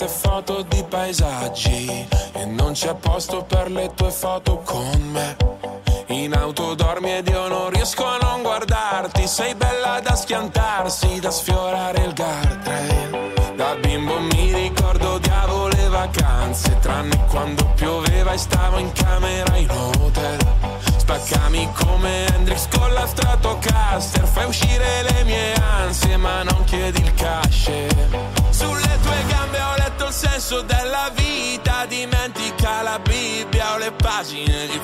queste foto di paesaggi e non c'è posto per le tue foto con me. In auto dormi ed io non riesco a non guardarti. Sei bella da schiantarsi, da sfiorare il guardrail. Da bimbo mi ricordo odiavo le vacanze, tranne quando pioveva e stavo in camera in hotel. Spaccami come Hendrix con la Stratocaster, fai uscire le mie ansie ma non chiedi il cash. Sulle tue gambe ho letto il senso della vita, dimentica la Bibbia o le pagine di